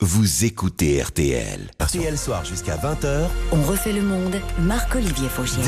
vous écoutez RTL. RTL Soir jusqu'à 20h. On refait le monde, Marc-Olivier Fogiel.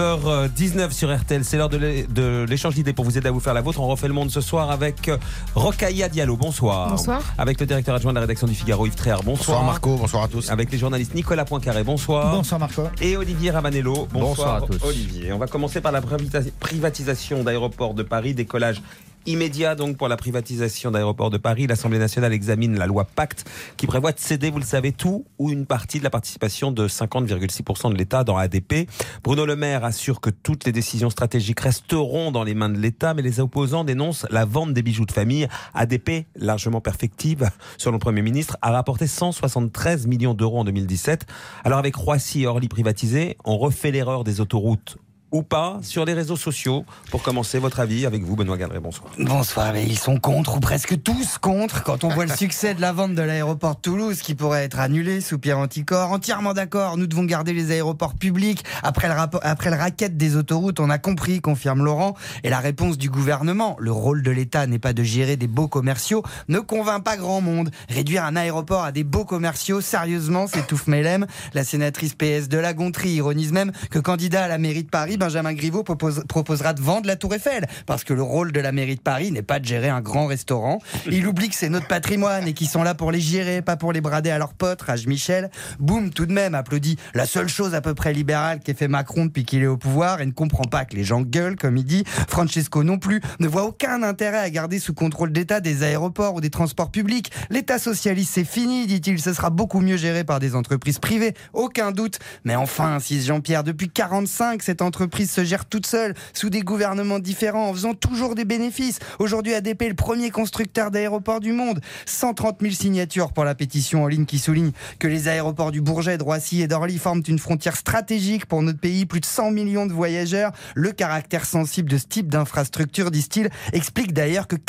19h19 sur RTL, c'est l'heure de l'échange d'idées pour vous aider à vous faire la vôtre. On refait le monde ce soir avec Rokhaya Diallo, bonsoir. Bonsoir. Avec le directeur adjoint de la rédaction du Figaro, Yves Tréhard, bonsoir. Bonsoir Marco, bonsoir à tous. Avec les journalistes Nicolas Poincaré, bonsoir. Bonsoir Marco. Et Olivier Ravanello, bonsoir à tous. Olivier, on va commencer par la privatisation d'Aéroports de Paris, décollage immédiat donc pour la privatisation d'Aéroports de Paris. L'Assemblée nationale examine la loi Pacte qui prévoit de céder, vous le savez, tout ou une partie de la participation de 50,6% de l'État dans ADP. Bruno Le Maire assure que toutes les décisions stratégiques resteront dans les mains de l'État, mais les opposants dénoncent la vente des bijoux de famille. ADP, largement perfectible, selon le Premier ministre, a rapporté 173 millions d'euros en 2017. Alors avec Roissy et Orly privatisés, on refait l'erreur des autoroutes ou pas sur les réseaux sociaux. Pour commencer, votre avis avec vous, Benoît Galeret, bonsoir. Bonsoir, mais ils sont contre, ou presque tous contre, quand on voit le succès de la vente de l'aéroport de Toulouse qui pourrait être annulé sous Pierre Anticor. Entièrement d'accord, nous devons garder les aéroports publics. Après le racket des autoroutes, on a compris, confirme Laurent. Et la réponse du gouvernement, le rôle de l'État n'est pas de gérer des beaux commerciaux, ne convainc pas grand monde. Réduire un aéroport à des beaux commerciaux, sérieusement, s'étouffe Mélème. La sénatrice PS de la Gontrie ironise même que candidat à la mairie de Paris, Benjamin Griveaux proposera de vendre la Tour Eiffel, parce que le rôle de la mairie de Paris n'est pas de gérer un grand restaurant. Il oublie que c'est notre patrimoine et qu'ils sont là pour les gérer, pas pour les brader à leurs potes, rage Michel. Boum, tout de même, applaudit la seule chose à peu près libérale qu'ait fait Macron depuis qu'il est au pouvoir et ne comprend pas que les gens gueulent, comme il dit. Francesco non plus ne voit aucun intérêt à garder sous contrôle d'État des aéroports ou des transports publics. L'État socialiste, c'est fini, dit-il, ce sera beaucoup mieux géré par des entreprises privées, aucun doute. Mais enfin, insiste Jean-Pierre, depuis 45, cette entreprise se gère toute seule, sous des gouvernements différents, en faisant toujours des bénéfices. Aujourd'hui, ADP est le premier constructeur d'aéroports du monde. 130 000 signatures pour la pétition en ligne qui souligne que les aéroports du Bourget, de Roissy et d'Orly forment une frontière stratégique pour notre pays. Plus de 100 millions de voyageurs. Le caractère sensible de ce type d'infrastructure, disent-ils, explique d'ailleurs que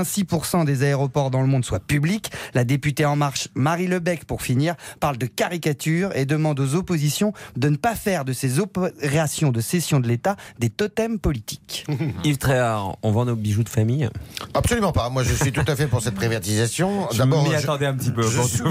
86% des aéroports dans le monde soient publics. La députée En Marche, Marie Lebec, pour finir, parle de caricature et demande aux oppositions de ne pas faire de ces opérations de cession de l'État des totems politiques. Yves Tréhard, on vend nos bijoux de famille? Absolument pas. Moi, je suis tout à fait pour cette privatisation. D'abord, attendez un petit peu.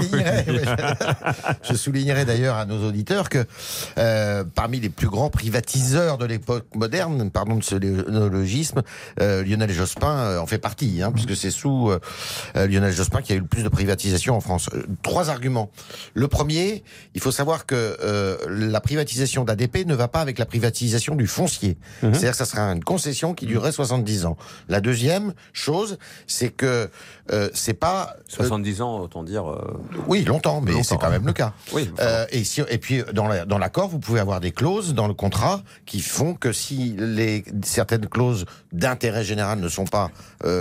Je soulignerai d'ailleurs à nos auditeurs que parmi les plus grands privatiseurs de l'époque moderne, pardon de ce néologisme, Lionel Jospin en fait partie, puisque c'est sous Lionel Jospin qu'il y a eu le plus de privatisation en France. 3 arguments. Le premier, il faut savoir que la privatisation d'ADP ne va pas avec la privatisation du foncier. C'est-à-dire que ça sera une concession qui durerait 70 ans. La deuxième chose, c'est que c'est pas... 70 ans, autant dire... Oui, longtemps, mais c'est quand même le cas. Oui, et puis, dans l'accord, vous pouvez avoir des clauses dans le contrat qui font que si certaines clauses d'intérêt général ne sont pas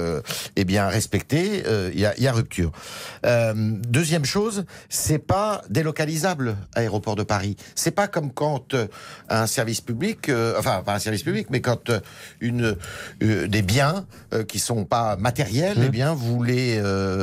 respectées, il y a rupture. Deuxième chose, c'est pas délocalisable, Aéroport de Paris. C'est pas comme quand un service public, pas un service public, mais quand des biens qui sont pas matériels, eh bien vous les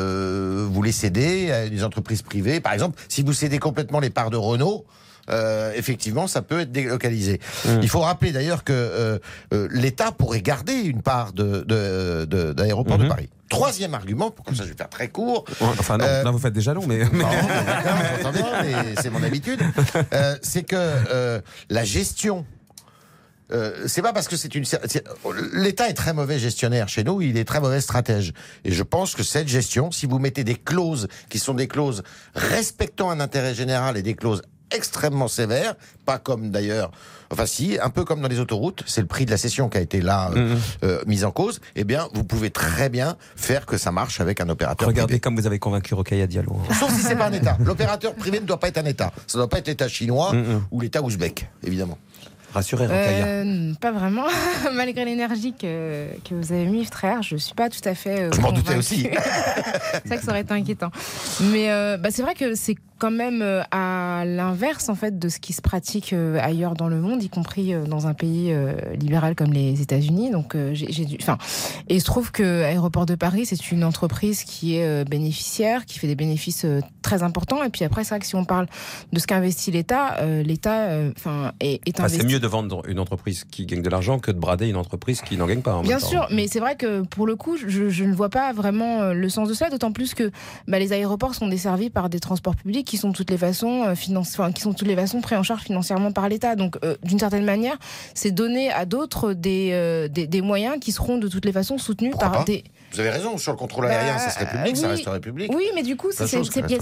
cédez à des entreprises privées. Par exemple, si vous cédez complètement les parts de Renault, effectivement, ça peut être délocalisé. Il faut rappeler d'ailleurs que l'État pourrait garder une part d'Aéroport de Paris. Troisième argument, pour que ça je vais faire très court. Enfin non, là vous faites déjà long, mais... Non, d'accord, j'entends bien, mais c'est mon habitude. C'est que la gestion... c'est pas parce que l'État est très mauvais gestionnaire chez nous, il est très mauvais stratège. Et je pense que cette gestion, si vous mettez des clauses qui sont des clauses respectant un intérêt général et des clauses extrêmement sévères, pas comme d'ailleurs, un peu comme dans les autoroutes, c'est le prix de la cession qui a été là mis en cause, eh bien vous pouvez très bien faire que ça marche avec un opérateur Regardez privé. comme vous avez convaincu Rokhaya Diallo. Sauf si c'est pas un État. L'opérateur privé ne doit pas être un État. Ça ne doit pas être l'État chinois ou l'État ouzbek, évidemment. Rassurez Rokhaya. Pas vraiment. Malgré l'énergie que vous avez mis, frère, je suis pas tout à fait. Je m'en doutais aussi. C'est vrai que ça aurait été inquiétant. Mais c'est vrai que c'est quand même à à l'inverse en fait de ce qui se pratique ailleurs dans le monde, y compris dans un pays libéral comme les États-Unis. Donc et il se trouve que Aéroport de Paris, c'est une entreprise qui est bénéficiaire, qui fait des bénéfices très importants. Et puis après, c'est vrai que si on parle de ce qu'investit l'État, est investi. C'est mieux de vendre une entreprise qui gagne de l'argent que de brader une entreprise qui n'en gagne pas. Bien sûr, mais c'est vrai que pour le coup, je ne vois pas vraiment le sens de cela, d'autant plus que les aéroports sont desservis par des transports publics qui sont de toutes les façons pris en charge financièrement par l'État. Donc, d'une certaine manière, c'est donner à d'autres des moyens qui seront de toutes les façons soutenus par des... Vous avez raison, sur le contrôle aérien, ça serait public, ça resterait public. Oui, mais du coup, c'est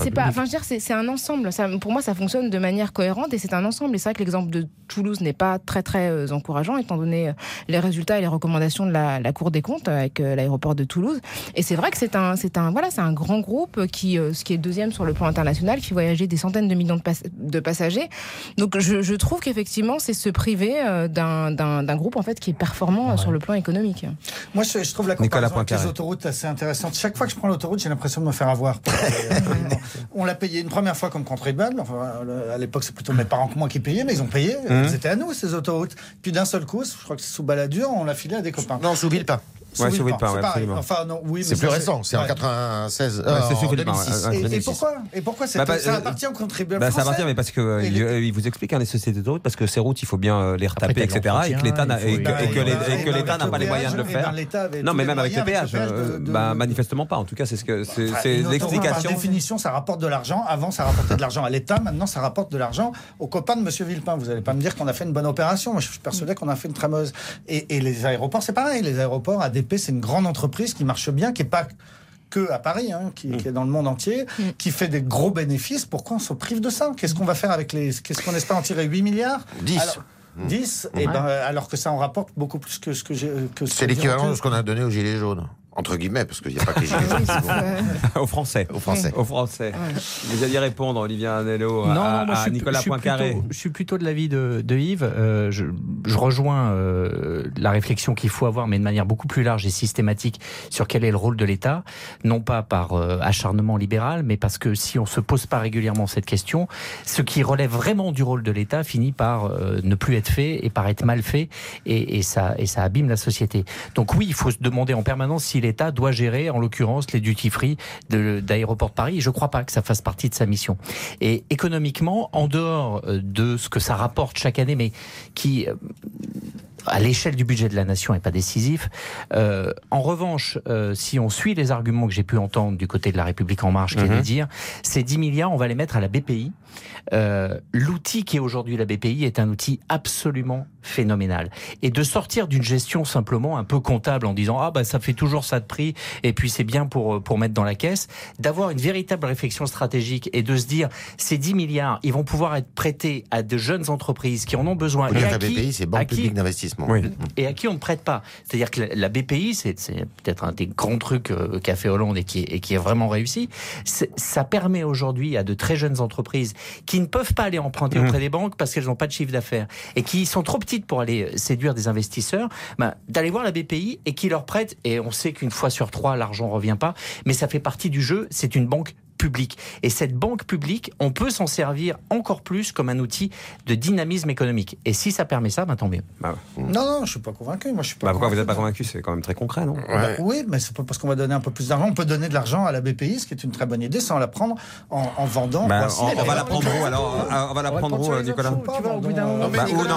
un ensemble. Pour moi, ça fonctionne de manière cohérente et c'est un ensemble. Et c'est vrai que l'exemple de Toulouse n'est pas très, très encourageant, étant donné les résultats et les recommandations de la Cour des comptes avec l'aéroport de Toulouse. Et c'est vrai que c'est un grand groupe qui est deuxième sur le plan international, qui voyageait des centaines de millions de passagers. Donc, je trouve qu'effectivement, c'est se priver d'un groupe, en fait, qui est performant sur le plan économique. Moi, je trouve la comparaison avec les autoroutes assez intéressante. Chaque fois que je prends l'autoroute, j'ai l'impression de me faire avoir. On l'a payé une première fois comme contribuable. Enfin, à l'époque, c'est plutôt mes parents que moi qui payaient, mais ils ont payé. C'était à nous, ces autoroutes. Puis d'un seul coup, je crois que c'est sous Balladur, on l'a filé à des copains. Non, sous Villepin. Ouais, sous Villepin, enfin, non, oui, c'est plus récent, c'est en 96. C'est sous Villepin. Et pourquoi ça appartient aux contribuables français? Ça appartient, mais parce que il vous explique les sociétés d'autoroutes, parce que ces routes, il faut bien les retaper, etc. Et que l'État n'a pas les moyens de le faire. Non, mais même avec les péages, manifestement pas. En tout cas, c'est l'explication. Par définition, ça rapporte de l'argent. Avant, ça rapportait de l'argent à l'État. Maintenant, ça rapporte de l'argent aux copains de Monsieur Villepin. Vous n'allez pas me dire qu'on a fait une bonne opération. Moi, je suis persuadé qu'on a fait une très mauvaise. Et les aéroports, c'est pareil. Les aéroports, ADP, c'est une grande entreprise qui marche bien, qui n'est pas que à Paris, qui est dans le monde entier, qui fait des gros bénéfices. Pourquoi on se prive de ça? Qu'est-ce qu'on va faire avec qu'est-ce qu'on espère en tirer? 8 milliards 10. 10, alors que ça en rapporte beaucoup plus que ce que j'ai... C'est l'équivalent de ce qu'on a donné aux Gilets jaunes. Entre guillemets, parce qu'il n'y a pas que les Gilets jaunes. Aux Français. Ouais. Vous alliez répondre, Olivier Anello, à Nicolas Poincaré. Je suis plutôt de l'avis de Yves. Je rejoins la réflexion qu'il faut avoir, mais de manière beaucoup plus large et systématique, sur quel est le rôle de l'État. Non pas par acharnement libéral, mais parce que si on ne se pose pas régulièrement cette question, ce qui relève vraiment du rôle de l'État finit par ne plus être fait et par être mal fait, et ça abîme la société. Donc oui, il faut se demander en permanence si l'État doit gérer, en l'occurrence, les duty-free d'Aéroport de Paris. Et je ne crois pas que ça fasse partie de sa mission. Et économiquement, en dehors de ce que ça rapporte chaque année, mais qui, à l'échelle du budget de la nation, n'est pas décisif. En revanche, si on suit les arguments que j'ai pu entendre du côté de La République En Marche, qui est de dire, ces 10 milliards, on va les mettre à la BPI. L'outil qui est aujourd'hui la BPI est un outil absolument phénoménal. Et de sortir d'une gestion simplement un peu comptable en disant ça fait toujours ça de prix et puis c'est bien pour mettre dans la caisse, d'avoir une véritable réflexion stratégique et de se dire ces 10 milliards, ils vont pouvoir être prêtés à de jeunes entreprises qui en ont besoin. Et la BPI, c'est Banque publique d'investissement. Oui. Et à qui on ne prête pas. C'est-à-dire que la BPI, c'est peut-être un des grands trucs qu'a fait Hollande et qui est vraiment réussi. Ça permet aujourd'hui à de très jeunes entreprises qui ne peuvent pas aller emprunter auprès des banques parce qu'elles n'ont pas de chiffre d'affaires et qui sont trop petites pour aller séduire des investisseurs, d'aller voir la BPI et qui leur prête, et on sait qu'une fois sur 3, l'argent ne revient pas, mais ça fait partie du jeu, c'est une banque publique. Et cette banque publique, on peut s'en servir encore plus comme un outil de dynamisme économique. Et si ça permet ça, tant mieux. Non, je suis pas convaincu. Moi, je suis pas pourquoi vous n'êtes pas convaincu? C'est quand même très concret, non? Oui, mais c'est pas parce qu'on va donner un peu plus d'argent. On peut donner de l'argent à la BPI, ce qui est une très bonne idée, sans la prendre en vendant. On va la prendre où alors? On va la prendre où, Nicolas? Tu vas au bout d'un moment.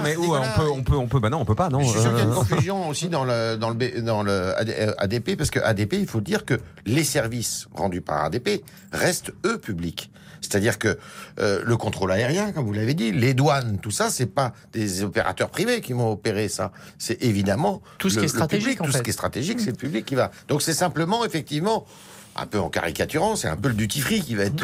On peut. Non, on peut pas. Non. Je suis sûr qu'il y a une confusion aussi dans le ADP, parce que ADP, il faut dire que les services rendus par ADP restent, eux, publics. C'est-à-dire que le contrôle aérien, comme vous l'avez dit, les douanes, tout ça, c'est pas des opérateurs privés qui vont opérer ça. C'est évidemment tout ce qui est stratégique. Tout ce qui est stratégique, c'est le public qui va. Donc c'est simplement, effectivement, un peu en caricaturant, c'est un peu le duty-free qui va être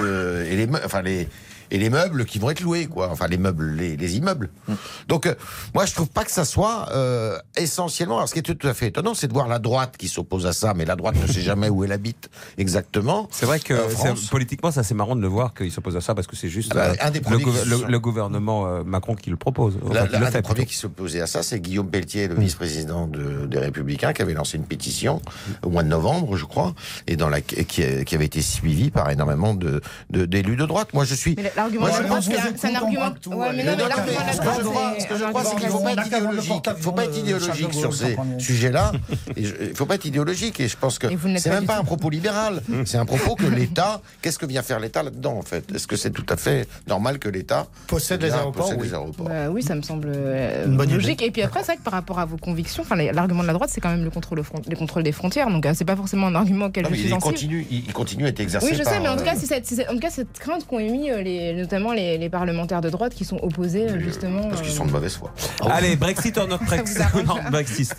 et les meubles qui vont être loués, quoi. Enfin, les meubles, les immeubles. Donc, moi, je trouve pas que ça soit essentiellement... Alors, ce qui est tout à fait étonnant, c'est de voir la droite qui s'oppose à ça, mais la droite ne sait jamais où elle habite exactement. C'est vrai que politiquement, c'est assez marrant de le voir qu'il s'oppose à ça, parce que c'est juste le gouvernement Macron qui le propose. L'un des premiers qui s'opposait à ça, c'est Guillaume Pelletier, le vice-président des Républicains, qui avait lancé une pétition au mois de novembre, je crois, et qui avait été suivie par énormément d'élus de droite. Moi, je suis... l'argument de la droite, c'est un argument. Ouais, mais l'argument de la droite, ce que je crois, c'est qu'il ne faut pas être idéologique. Il ne faut pas être idéologique sur ces sujets-là. Il ne faut pas être idéologique. Et je pense que c'est même pas un propos libéral. C'est un propos que l'État. Qu'est-ce que vient faire l'État là-dedans, en fait? Est-ce que c'est tout à fait normal que l'État possède les aéroports? Oui, ça me semble logique. Et puis après, c'est vrai que par rapport à vos convictions, l'argument de la droite, c'est quand même le contrôle des frontières. Donc, c'est pas forcément un argument auquel je suis sensible. Il continue à être exercé. Oui, je sais, mais en tout cas, cette crainte qu'ont émis notamment les parlementaires de droite qui sont opposés justement. Parce qu'ils sont de mauvaise foi. Allez, Brexit or not Brexit.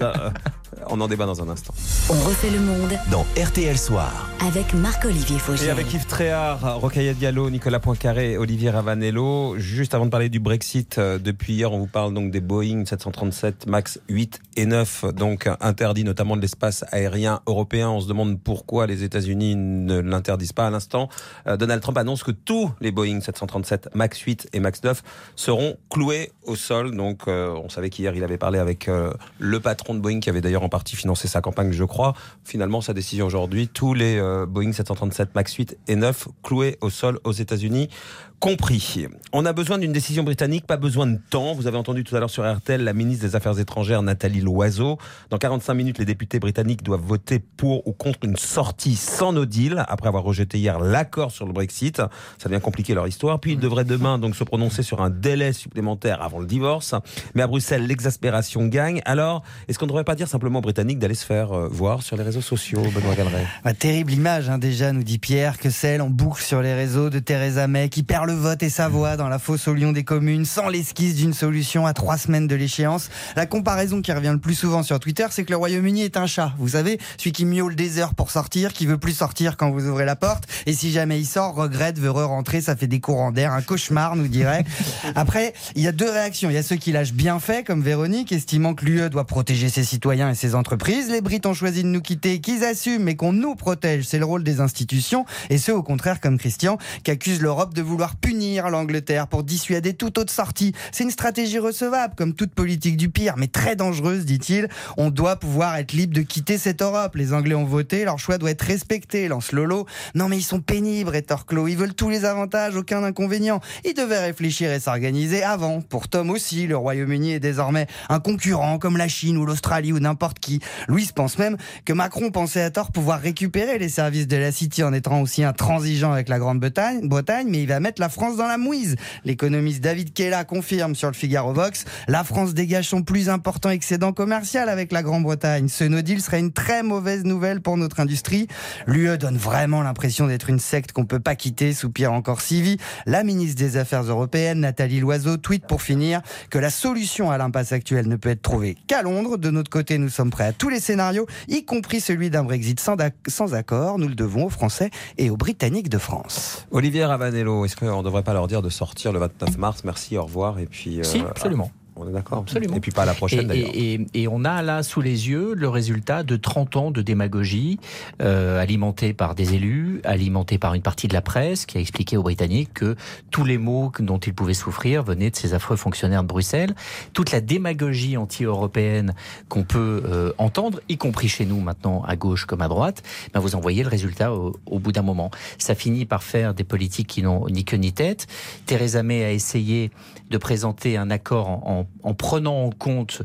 On en débat dans un instant. On refait le monde dans RTL Soir. avec Marc-Olivier Fogiel. Et avec Yves Tréhard, Rokhaya Diallo, Nicolas Poincaré, Olivier Ravanello. Juste avant de parler du Brexit, depuis hier, on vous parle donc des Boeing 737 MAX 8 et 9, donc interdits notamment de l'espace aérien européen. On se demande pourquoi les États-Unis ne l'interdisent pas à l'instant. Donald Trump annonce que tous les Boeing 737 MAX 8 et MAX 9 seront cloués au sol. Donc, on savait qu'hier, il avait parlé avec le patron de Boeing qui avait d'ailleurs en partie financé sa campagne, je crois. Finalement, sa décision aujourd'hui, tous les Boeing 737 MAX 8 et 9 cloués au sol aux États-Unis compris. On a besoin d'une décision britannique, pas besoin de temps. Vous avez entendu tout à l'heure sur RTL la ministre des Affaires étrangères Nathalie Loiseau. Dans 45 minutes, les députés britanniques doivent voter pour ou contre une sortie sans no deal, après avoir rejeté hier l'accord sur le Brexit. Ça devient compliqué leur histoire. Puis ils devraient demain donc se prononcer sur un délai supplémentaire avant le divorce. Mais à Bruxelles, l'exaspération gagne. Alors, est-ce qu'on ne devrait pas dire simplement aux Britanniques d'aller se faire voir sur les réseaux sociaux, Benoît Galeret? Terrible image, déjà, nous dit Pierre, que celle en boucle sur les réseaux de Theresa May qui perd le vote et sa voix dans la fosse au lion des communes sans l'esquisse d'une solution à 3 semaines de l'échéance. La comparaison qui revient le plus souvent sur Twitter, c'est que le Royaume-Uni est un chat. Vous savez, celui qui miaule des heures pour sortir, qui veut plus sortir quand vous ouvrez la porte, et si jamais il sort, regrette, veut re-rentrer, ça fait des courants d'air, un cauchemar, nous dirait. Après, il y a 2 réactions. Il y a ceux qui lâchent bien fait, comme Véronique, estimant que l'UE doit protéger ses citoyens et ses entreprises. Les Brits ont choisi de nous quitter, qu'ils assument, mais qu'on nous protège. C'est le rôle des institutions. Et ceux, au contraire, comme Christian, qui accusent l'Europe de vouloir punir l'Angleterre pour dissuader toute autre sortie. C'est une stratégie recevable, comme toute politique du pire, mais très dangereuse, dit-il. On doit pouvoir être libre de quitter cette Europe. Les Anglais ont voté, leur choix doit être respecté, lance Lolo. Non mais ils sont pénibles, rétorque Claude. Ils veulent tous les avantages, aucun inconvénient. Ils devaient réfléchir et s'organiser avant. Pour Tom aussi, le Royaume-Uni est désormais un concurrent comme la Chine ou l'Australie ou n'importe qui. Louise pense même que Macron pensait à tort pouvoir récupérer les services de la City en étant aussi intransigeant avec la Grande-Bretagne, mais il va mettre la France dans la mouise. L'économiste David Kella confirme sur le Figaro Vox, la France dégage son plus important excédent commercial avec la Grande-Bretagne. Ce no deal serait une très mauvaise nouvelle pour notre industrie. L'UE donne vraiment l'impression d'être une secte qu'on peut pas quitter, soupire encore Sylvie. La ministre des Affaires européennes, Nathalie Loiseau, tweet pour finir que la solution à l'impasse actuelle ne peut être trouvée qu'à Londres. De notre côté, nous sommes prêts à tous les scénarios, y compris celui d'un Brexit sans accord. Nous le devons aux Français et aux Britanniques de France. Olivier Ravanello, est-ce qu'on ne devrait pas leur dire de sortir le 29 mars? Merci, au revoir. Et puis, si, absolument. On est d'accord. Absolument. Et puis pas à la prochaine d'ailleurs. Et on a là sous les yeux le résultat de 30 ans de démagogie alimentée par des élus, alimentée par une partie de la presse qui a expliqué aux Britanniques que tous les maux dont ils pouvaient souffrir venaient de ces affreux fonctionnaires de Bruxelles. Toute la démagogie anti-européenne qu'on peut entendre, y compris chez nous maintenant à gauche comme à droite, ben vous en voyez le résultat au bout d'un moment. Ça finit par faire des politiques qui n'ont ni queue ni tête. Theresa May a essayé de présenter un accord en prenant en compte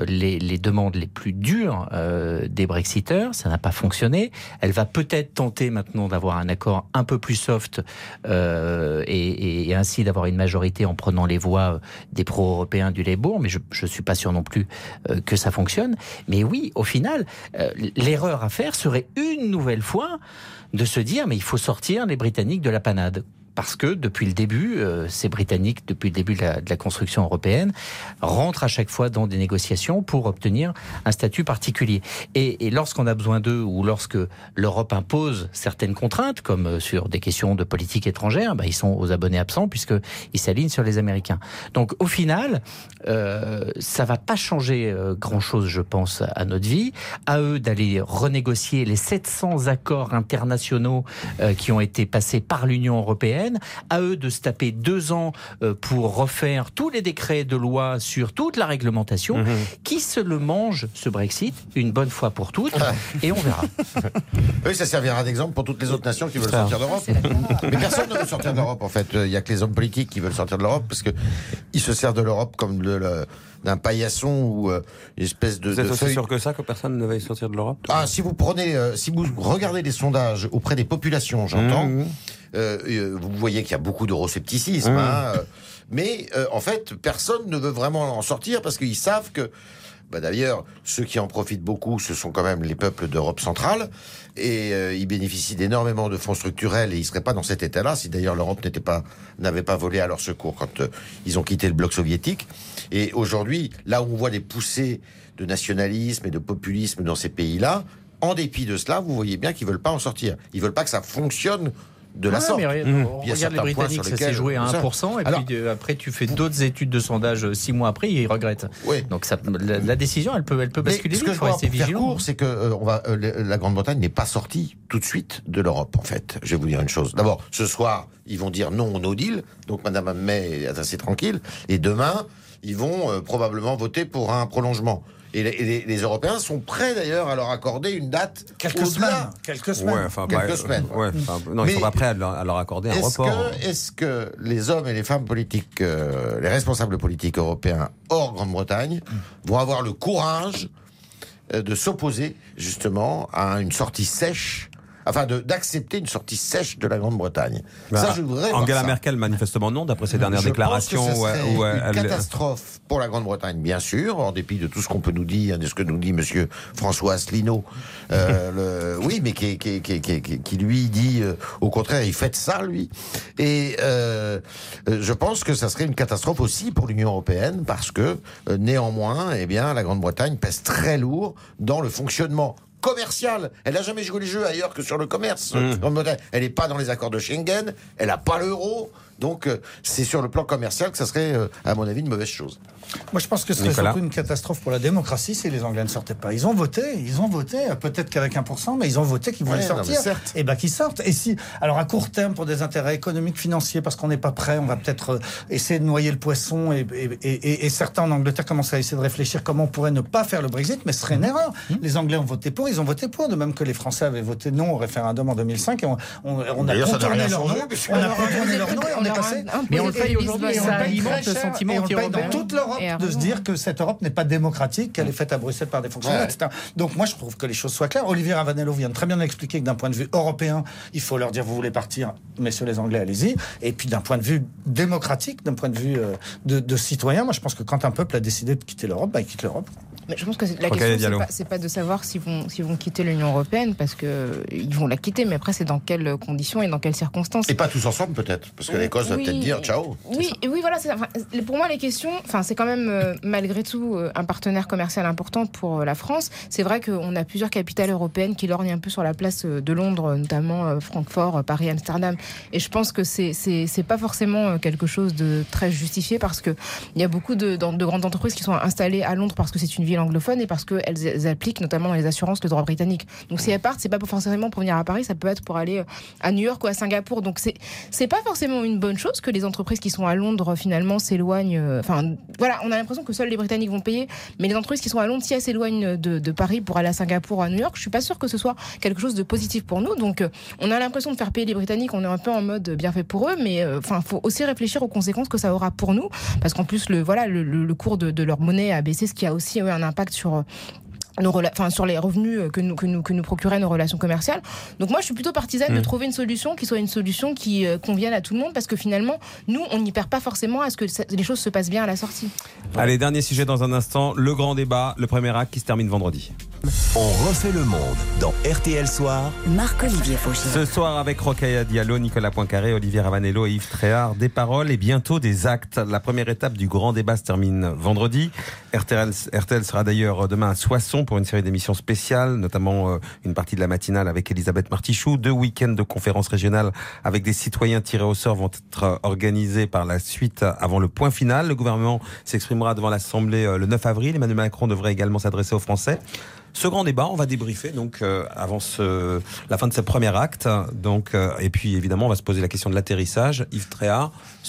les demandes les plus dures des Brexiteurs. Ça n'a pas fonctionné. Elle va peut-être tenter maintenant d'avoir un accord un peu plus soft et ainsi d'avoir une majorité en prenant les voix des pro-européens du Labour, mais je ne suis pas sûr non plus que ça fonctionne. Mais oui, au final, l'erreur à faire serait une nouvelle fois de se dire mais il faut sortir les Britanniques de la panade. Parce que depuis le début, ces Britanniques, depuis le début de la construction européenne, rentrent à chaque fois dans des négociations pour obtenir un statut particulier. Et lorsqu'on a besoin d'eux, ou lorsque l'Europe impose certaines contraintes, comme sur des questions de politique étrangère, ils sont aux abonnés absents puisqu'ils s'alignent sur les Américains. Donc au final, ça va pas changer grand-chose, je pense, à notre vie. À eux d'aller renégocier les 700 accords internationaux qui ont été passés par l'Union européenne. européenne. À eux de se taper 2 ans pour refaire tous les décrets de loi sur toute la réglementation. Qui se le mange, ce Brexit, une bonne fois pour toutes, et on verra. Oui, ça servira d'exemple pour toutes les autres nations qui veulent sortir d'Europe. Mais personne ne veut sortir de l'Europe, en fait. Il n'y a que les hommes politiques qui veulent sortir de l'Europe, parce qu'ils se servent de l'Europe comme d'un paillasson ou une espèce de... Vous êtes aussi feuille. sûr que ça, que personne ne veuille sortir de l'Europe ? Si vous regardez les sondages auprès des populations, j'entends, vous voyez qu'il y a beaucoup d'euroscepticisme, mais en fait, personne ne veut vraiment en sortir parce qu'ils savent que, d'ailleurs, ceux qui en profitent beaucoup, ce sont quand même les peuples d'Europe centrale, et ils bénéficient d'énormément de fonds structurels, et ils ne seraient pas dans cet état-là si d'ailleurs l'Europe n'avait pas volé à leur secours quand ils ont quitté le bloc soviétique. Et aujourd'hui, là où on voit des poussées de nationalisme et de populisme dans ces pays-là, en dépit de cela, vous voyez bien qu'ils ne veulent pas en sortir. Ils ne veulent pas que ça fonctionne de la sorte. Regarde les Britanniques, ça s'est joué à 1%, et puis après tu fais d'autres études de sondage 6 mois après, ils regrettent. Oui. Donc la décision, elle peut basculer vite. Ce que je vois pour faire court, c'est que la Grande-Bretagne n'est pas sortie tout de suite de l'Europe, en fait. Je vais vous dire une chose. D'abord, ce soir, ils vont dire non au no deal, donc Madame May est assez tranquille, et demain, ils vont probablement voter pour un prolongement. Et les Européens sont prêts d'ailleurs à leur accorder une date. Quelques semaines. Quelques semaines. Non, ils sont pas prêts à leur accorder un report. Est-ce que les hommes et les femmes politiques, les responsables politiques européens hors Grande-Bretagne, vont avoir le courage de s'opposer justement à une sortie sèche, d'accepter une sortie sèche de la Grande-Bretagne? Ça, je voudrais voir Angela ça. Merkel, manifestement non, d'après ses dernières déclarations. Je pense que ce serait une catastrophe pour la Grande-Bretagne, bien sûr, en dépit de tout ce qu'on peut nous dire, de ce que nous dit Monsieur François Asselineau, oui, mais qui lui dit, au contraire, il fait ça, lui. Et je pense que ça serait une catastrophe aussi pour l'Union européenne, parce que néanmoins, la Grande-Bretagne pèse très lourd dans le fonctionnement commercial. Elle n'a jamais joué les jeux ailleurs que sur le commerce. Elle n'est pas dans les accords de Schengen, elle n'a pas l'euro. Donc, c'est sur le plan commercial que ça serait, à mon avis, une mauvaise chose. Moi, je pense que ce serait surtout une catastrophe pour la démocratie si les Anglais ne sortaient pas. Ils ont voté, peut-être qu'avec 1%, mais ils ont voté qu'ils voulaient sortir. Et qu'ils sortent. Et si, alors à court terme, pour des intérêts économiques, financiers, parce qu'on n'est pas prêt, on va peut-être essayer de noyer le poisson. Et certains en Angleterre commencent à essayer de réfléchir comment on pourrait ne pas faire le Brexit, mais ce serait une erreur. Les Anglais ont voté pour, ils ont voté pour, de même que les Français avaient voté non au référendum en 2005. Et on a contourné leur nom. On a contourné leur nom et on est passé. Mais on le paye aujourd'hui, ça alimente le sentiment et on le paye dans toute l'Europe de se dire que cette Europe n'est pas démocratique, qu'elle est faite à Bruxelles par des fonctionnaires, etc. Donc moi je trouve que les choses soient claires. Olivier Ravanello vient de très bien expliquer que d'un point de vue européen, il faut leur dire vous voulez partir, messieurs les Anglais, allez-y. Et puis d'un point de vue démocratique, d'un point de vue de citoyen, moi je pense que quand un peuple a décidé de quitter l'Europe, il quitte l'Europe. Mais je pense que la question, c'est pas de savoir s'ils vont quitter l'Union européenne, parce qu'ils vont la quitter, mais après, c'est dans quelles conditions et dans quelles circonstances. Et pas tous ensemble, peut-être, parce que l'Écosse va peut-être dire ciao. Oui, voilà. Pour moi, les questions, c'est quand même, malgré tout, un partenaire commercial important pour la France. C'est vrai qu'on a plusieurs capitales européennes qui lorgnent un peu sur la place de Londres, notamment Francfort, Paris, Amsterdam. Et je pense que c'est pas forcément quelque chose de très justifié, parce qu'il y a beaucoup de grandes entreprises qui sont installées à Londres parce que c'est une ville anglophone et parce qu'elles appliquent notamment dans les assurances le droit britannique. Donc si elles partent, c'est pas forcément pour venir à Paris, ça peut être pour aller à New York ou à Singapour. Donc c'est pas forcément une bonne chose que les entreprises qui sont à Londres finalement s'éloignent. Voilà, on a l'impression que seuls les Britanniques vont payer, mais les entreprises qui sont à Londres, si elles s'éloignent de Paris pour aller à Singapour ou à New York, je suis pas sûre que ce soit quelque chose de positif pour nous. Donc on a l'impression de faire payer les Britanniques, on est un peu en mode bien fait pour eux, mais faut aussi réfléchir aux conséquences que ça aura pour nous, parce qu'en plus le cours de leur monnaie a baissé, ce qui a aussi un impact sur sur les revenus que nous procuraient nos relations commerciales. Donc moi je suis plutôt partisane de trouver une solution qui soit une solution qui convienne à tout le monde, parce que finalement nous on n'y perd pas forcément à ce que les choses se passent bien à la sortie. Allez, dernier sujet dans un instant, le grand débat, le premier acte qui se termine vendredi. On refait le monde dans RTL Soir. Marc-Olivier Fauchard. Ce soir avec Rokhaya Diallo, Nicolas Poincaré, Olivier Ravanello et Yves Tréhard, des paroles et bientôt des actes. La première étape du grand débat se termine vendredi. RTL sera d'ailleurs demain à Soissons pour une série d'émissions spéciales, notamment une partie de la matinale avec Elisabeth Martichoux. 2 week-ends de conférences régionales avec des citoyens tirés au sort vont être organisés par la suite avant le point final. Le gouvernement s'exprimera devant l'Assemblée le 9 avril. Emmanuel Macron devrait également s'adresser aux Français. Ce grand débat, on va débriefer donc avant la fin de ce premier acte. Donc, et puis évidemment, on va se poser la question de l'atterrissage. Yves Tréhard, succès ?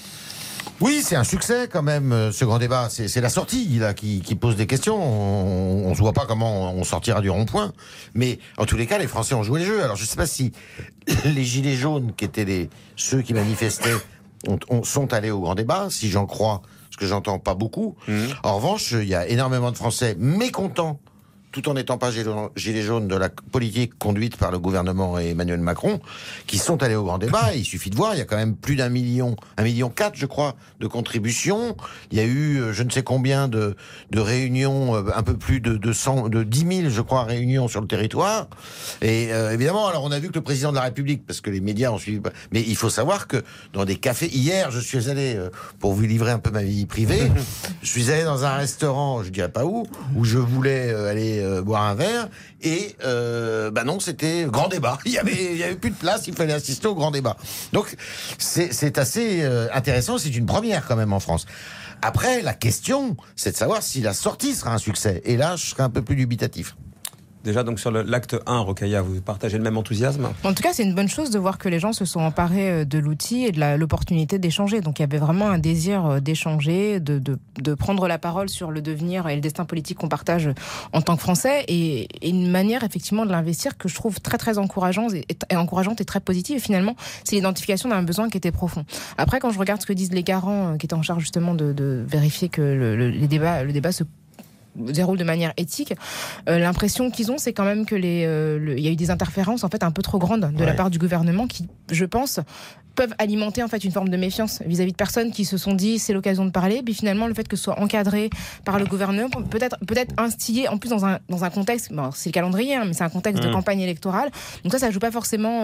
Oui, c'est un succès quand même, ce grand débat. C'est la sortie là qui pose des questions. On se voit pas comment on sortira du rond-point. Mais en tous les cas, les Français ont joué le jeu. Alors je sais pas si les gilets jaunes, qui étaient ceux qui manifestaient, sont allés au grand débat, si j'en crois, parce que j'entends pas beaucoup. En revanche, il y a énormément de Français mécontents, tout en n'étant pas gilets jaunes, de la politique conduite par le gouvernement et Emmanuel Macron, qui sont allés au grand débat. Il suffit de voir, il y a quand même plus d'1 million, 1,4 million, je crois, de contributions. Il y a eu je ne sais combien de réunions, un peu plus de 10 000, je crois, réunions sur le territoire. Et évidemment, alors on a vu que le président de la République, parce que les médias ont suivi, mais il faut savoir que dans des cafés, hier, je suis allé, pour vous livrer un peu ma vie privée, je suis allé dans un restaurant, je dirais pas où je voulais aller boire un verre, et non, c'était grand débat. Il y avait plus de place, il fallait assister au grand débat. Donc c'est assez intéressant, c'est une première quand même en France. Après, la question, c'est de savoir si la sortie sera un succès. Et là, je serai un peu plus dubitatif. Déjà, donc sur l'acte 1, Rokhaya, vous partagez le même enthousiasme ? En tout cas, c'est une bonne chose de voir que les gens se sont emparés de l'outil et de l'opportunité d'échanger. Donc il y avait vraiment un désir d'échanger, de prendre la parole sur le devenir et le destin politique qu'on partage en tant que Français, et une manière effectivement de l'investir que je trouve très très encourageante et très positive. Et finalement, c'est l'identification d'un besoin qui était profond. Après, quand je regarde ce que disent les garants qui étaient en charge justement de vérifier que le débat se déroule de manière éthique, l'impression qu'ils ont, c'est quand même que il y a eu des interférences en fait un peu trop grandes de la part du gouvernement qui, je pense, peuvent alimenter en fait une forme de méfiance vis-à-vis de personnes qui se sont dit c'est l'occasion de parler, puis finalement le fait que ce soit encadré par le gouvernement peut-être instillé en plus dans un contexte, bon, c'est le calendrier, mais c'est un contexte de campagne électorale, donc ça joue pas forcément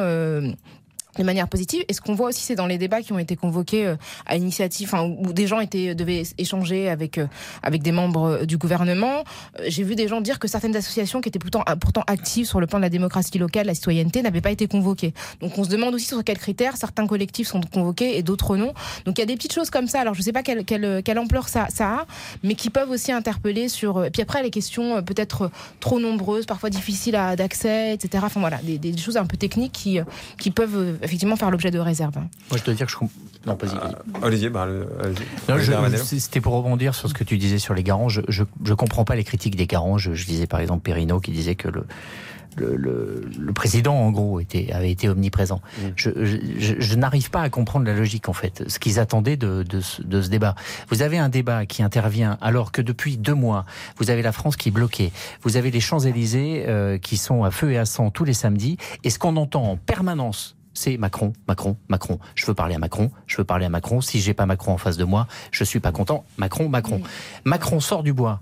de manière positive. Et ce qu'on voit aussi, c'est dans les débats qui ont été convoqués à initiative, où des gens devaient échanger avec des membres du gouvernement. J'ai vu des gens dire que certaines associations qui étaient pourtant actives sur le plan de la démocratie locale, la citoyenneté, n'avaient pas été convoquées. Donc on se demande aussi sur quels critères certains collectifs sont convoqués et d'autres non. Donc il y a des petites choses comme ça. Alors je sais pas quelle ampleur ça a, mais qui peuvent aussi interpeller sur... Puis après, les questions peut-être trop nombreuses, parfois difficiles d'accès, etc. Enfin voilà, des choses un peu techniques qui peuvent effectivement faire l'objet de réserves. Moi, je dois dire que non, vas-y. Olivier, c'était pour rebondir sur ce que tu disais sur les garants. Je comprends pas les critiques des garants. Je disais par exemple Perrineau qui disait que le président, en gros, avait été omniprésent. Je n'arrive pas à comprendre la logique, en fait, ce qu'ils attendaient de ce débat. Vous avez un débat qui intervient alors que depuis 2 mois, vous avez la France qui est bloquée. Vous avez les Champs-Élysées qui sont à feu et à sang tous les samedis. Et ce qu'on entend en permanence, c'est Macron, Macron, Macron. Je veux parler à Macron, je veux parler à Macron. Si j'ai pas Macron en face de moi, je suis pas content. Macron, Macron. Macron sort du bois.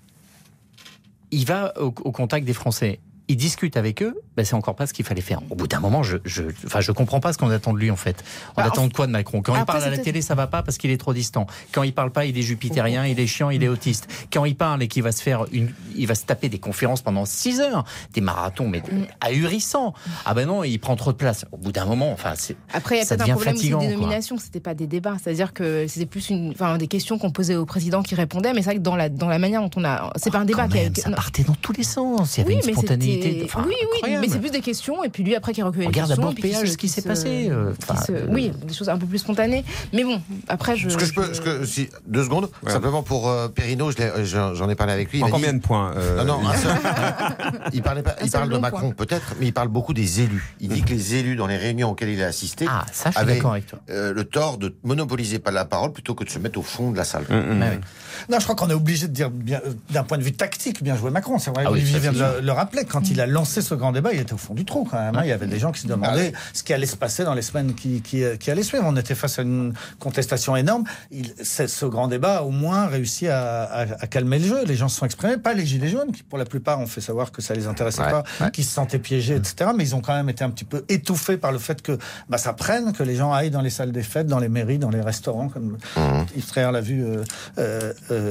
Il va au contact des Français. Il discute avec eux, c'est encore pas ce qu'il fallait faire. Au bout d'un moment, je comprends pas ce qu'on attend de lui, en fait. On attend de quoi de Macron ? Quand il parle à la télé, ça va pas parce qu'il est trop distant. Quand il parle pas, il est jupitérien, il est chiant, il est autiste. Quand il parle et qu'il va il va se taper des conférences pendant 6 heures, des marathons, mais ahurissants. Ah ben non, il prend trop de place. Au bout d'un moment, après, il y a peut-être un problème aussi de dénomination, c'était pas des débats. C'est-à-dire que c'était plus des questions qu'on posait au président qui répondait, mais c'est vrai que dans la manière dont on a, c'est pas un débat. Ça partait dans tous les sens. Il y avait une spontanéité. Oui, mais c'est plus des questions, et puis lui après qui recueille les questions. Regarde d'abord péage ce qui s'est passé. Oui, des choses un peu plus spontanées. Mais bon, après je... 2 secondes, simplement pour Perrineau, j'en ai parlé avec lui. Combien de points Non, il parle de Macron peut-être, mais il parle beaucoup des élus. Il dit que les élus dans les réunions auxquelles il a assisté avaient le tort de monopoliser pas la parole plutôt que de se mettre au fond de la salle. Non, je crois qu'on est obligé de dire, d'un point de vue tactique, bien joué Macron. C'est vrai, Olivier vient de le rappeler. Quand il a lancé ce grand débat, il était au fond du trou quand même. Il y avait des gens qui se demandaient ce qui allait se passer dans les semaines qui allaient suivre. On était face à une contestation énorme. Ce grand débat a au moins réussi à calmer le jeu. Les gens se sont exprimés, pas les gilets jaunes, qui pour la plupart ont fait savoir que ça les intéressait pas, qui se sentaient piégés, etc. Mais ils ont quand même été un petit peu étouffés par le fait que ça prenne, que les gens aillent dans les salles des fêtes, dans les mairies, dans les restaurants, comme Yves Tréhard l'a vu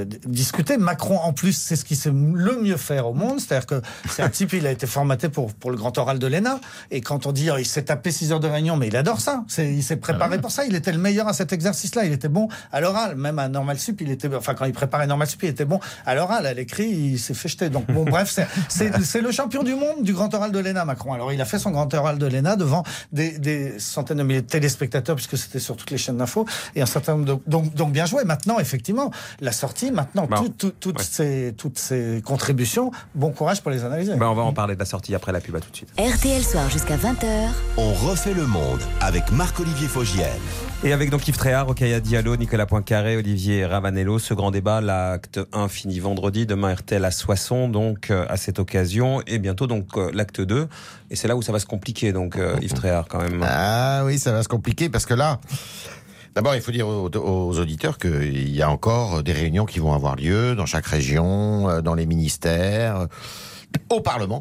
discuter. Macron, en plus, c'est ce qu'il sait le mieux faire au monde. C'est-à-dire que c'est un type, il a été formaté pour le grand oral de l'ENA. Et quand on dit il s'est tapé 6 heures de réunion, mais il adore ça. Il s'est préparé pour ça. Il était le meilleur à cet exercice-là. Il était bon à l'oral, même à Normal Sup. Quand il préparait Normal Sup, il était bon à l'oral. À l'écrit, il s'est fait jeter. Donc bon, bref, c'est le champion du monde du grand oral de l'ENA, Macron. Alors il a fait son grand oral de l'ENA devant des centaines de milliers de téléspectateurs, puisque c'était sur toutes les chaînes d'infos, et un certain nombre donc bien joué. Maintenant, effectivement, la sortie, toutes ces contributions, bon courage pour les analyser. On va en parler de la sortie après la pub, à tout de suite. RTL Soir jusqu'à 20h. On refait le monde avec Marc-Olivier Fogiel. Et avec donc Yves Tréhard, Rokhaya Diallo, Nicolas Poincaré, Olivier Ravanello, ce grand débat, l'acte 1 finit vendredi, demain RTL à Soissons, donc à cette occasion, et bientôt donc l'acte 2, et c'est là où ça va se compliquer, donc Yves Tréhard quand même. Ah oui, ça va se compliquer parce que là, d'abord il faut dire aux auditeurs qu'il y a encore des réunions qui vont avoir lieu dans chaque région, dans les ministères, au Parlement.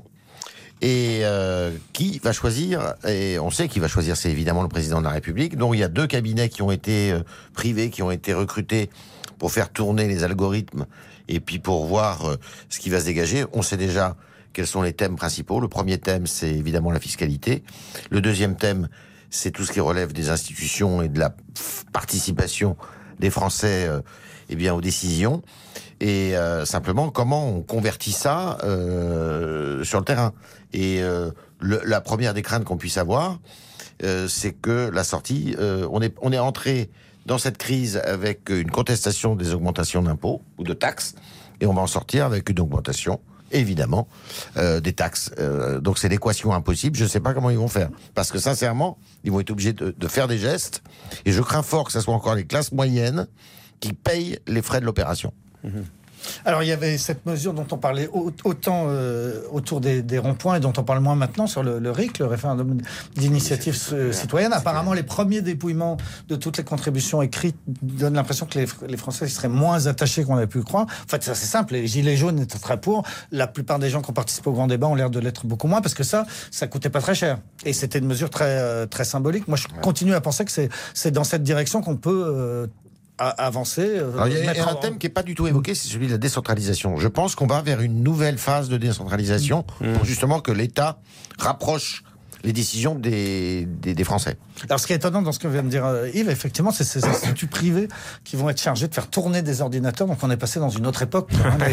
Et qui va choisir, et on sait qui va choisir, c'est évidemment le président de la République, dont il y a 2 cabinets qui ont été privés, qui ont été recrutés pour faire tourner les algorithmes et puis pour voir ce qui va se dégager. On sait déjà quels sont les thèmes principaux. Le premier thème, c'est évidemment la fiscalité. Le deuxième thème, c'est tout ce qui relève des institutions et de la participation des Français aux décisions. Et simplement, comment on convertit ça sur le terrain. Et la première des craintes qu'on puisse avoir, c'est que la sortie, on est entré dans cette crise avec une contestation des augmentations d'impôts ou de taxes, et on va en sortir avec une augmentation, évidemment, des taxes. Donc c'est l'équation impossible, je ne sais pas comment ils vont faire. Parce que sincèrement, ils vont être obligés de faire des gestes, et je crains fort que ce soit encore les classes moyennes qui payent les frais de l'opération. Alors il y avait cette mesure dont on parlait autant autour des ronds-points et dont on parle moins maintenant sur le RIC, le référendum d'initiative citoyenne. Apparemment les premiers dépouillements de toutes les contributions écrites donnent l'impression que les Français seraient moins attachés qu'on avait pu le croire. En fait c'est simple, les gilets jaunes étaient très pour, la plupart des gens qui ont participé au grand débat ont l'air de l'être beaucoup moins, parce que ça coûtait pas très cher. Et c'était une mesure très, très symbolique. Moi je continue à penser que c'est dans cette direction qu'on peut avancer. Alors, il y a un thème qui n'est pas du tout évoqué, c'est celui de la décentralisation. Je pense qu'on va vers une nouvelle phase de décentralisation pour justement que l'État rapproche les décisions des Français. Alors ce qui est étonnant dans ce que vient de dire Yves, effectivement, c'est ces instituts privés qui vont être chargés de faire tourner des ordinateurs. Donc on est passé dans une autre époque.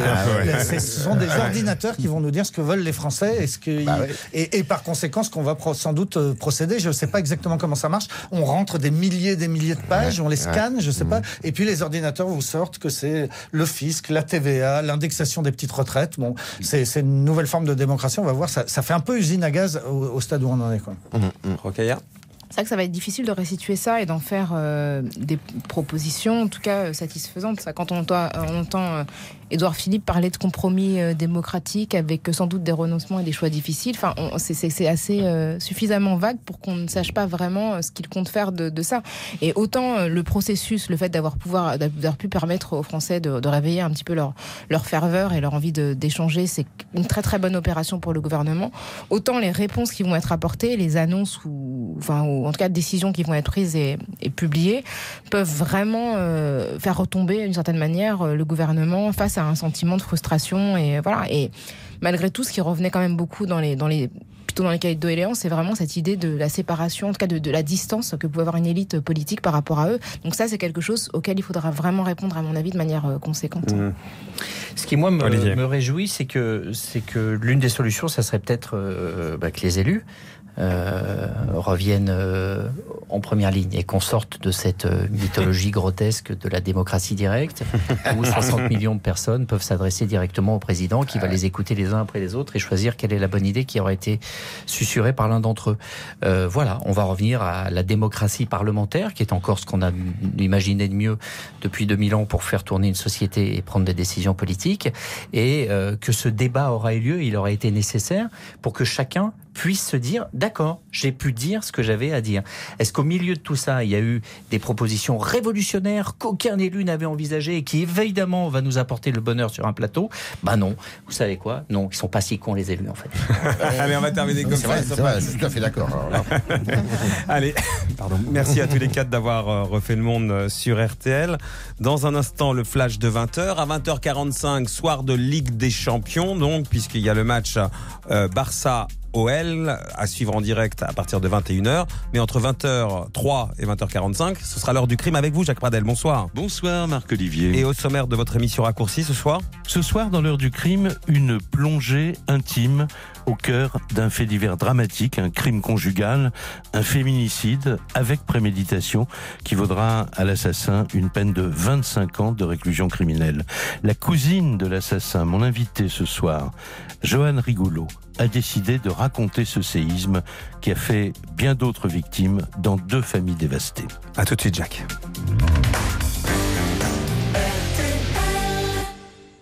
Ce sont des ordinateurs qui vont nous dire ce que veulent les Français et par conséquent ce qu'on va sans doute procéder. Je ne sais pas exactement comment ça marche. On rentre des milliers de pages, on les scanne, je ne sais pas. Et puis les ordinateurs vous sortent que c'est le fisc, la TVA, l'indexation des petites retraites. Bon, c'est une nouvelle forme de démocratie. On va voir, ça fait un peu usine à gaz au stade où on en est. Rokhaya. C'est vrai que ça va être difficile de restituer ça et d'en faire des propositions, en tout cas satisfaisantes. Ça, quand on entend Édouard Philippe parler de compromis démocratiques avec sans doute des renoncements et des choix difficiles, enfin, c'est assez suffisamment vague pour qu'on ne sache pas vraiment ce qu'il compte faire de ça. Et autant le processus, le fait d'avoir pu permettre aux Français de réveiller un petit peu leur ferveur et leur envie d'échanger, c'est une très très bonne opération pour le gouvernement. Autant les réponses qui vont être apportées, les annonces ou en tout cas décisions qui vont être prises et publiées, peuvent vraiment faire retomber d'une certaine manière le gouvernement face à un sentiment de frustration. Et voilà. Et malgré tout, ce qui revenait quand même beaucoup plutôt dans les cahiers de doléances, c'est vraiment cette idée de la séparation, en tout cas de la distance que pouvait avoir une élite politique par rapport à eux. Donc ça, c'est quelque chose auquel il faudra vraiment répondre, à mon avis, de manière conséquente. Ce qui, moi, me réjouit, c'est que l'une des solutions, ça serait peut-être que les élus reviennent en première ligne et qu'on sorte de cette mythologie grotesque de la démocratie directe où 60 millions de personnes peuvent s'adresser directement au président qui va les écouter les uns après les autres et choisir quelle est la bonne idée qui aura été susurrée par l'un d'entre eux. Voilà, on va revenir à la démocratie parlementaire qui est encore ce qu'on a imaginé de mieux depuis 2000 ans pour faire tourner une société et prendre des décisions politiques, et que ce débat aura eu lieu, il aura été nécessaire pour que chacun puisse se dire, d'accord, j'ai pu dire ce que j'avais à dire. Est-ce qu'au milieu de tout ça, il y a eu des propositions révolutionnaires qu'aucun élu n'avait envisagées et qui évidemment va nous apporter le bonheur sur un plateau? Ben non. Vous savez quoi? Non, ils sont pas si cons les élus en fait. Allez, on va terminer comme ça. C'est vrai, je suis tout à fait d'accord. Allez, pardon. Merci à tous les quatre d'avoir refait le monde sur RTL. Dans un instant, le flash de 20h. À 20h45, soir de Ligue des Champions, donc, puisqu'il y a le match Barça OL, à suivre en direct à partir de 21h. Mais entre 20h03 et 20h45, ce sera l'heure du crime avec vous, Jacques Pradel. Bonsoir. Bonsoir Marc-Olivier. Et au sommaire de votre émission raccourcie ce soir ? Ce soir, dans l'heure du crime, une plongée intime au cœur d'un fait divers dramatique, un crime conjugal, un féminicide avec préméditation qui vaudra à l'assassin une peine de 25 ans de réclusion criminelle. La cousine de l'assassin, mon invité ce soir, Joanne Rigoulot, a décidé de raconter ce séisme qui a fait bien d'autres victimes dans 2 familles dévastées. À tout de suite, Jacques.